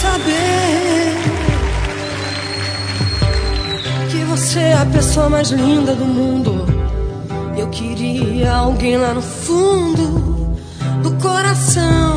saber que você é a pessoa mais linda do mundo. Eu queria alguém lá no fundo do coração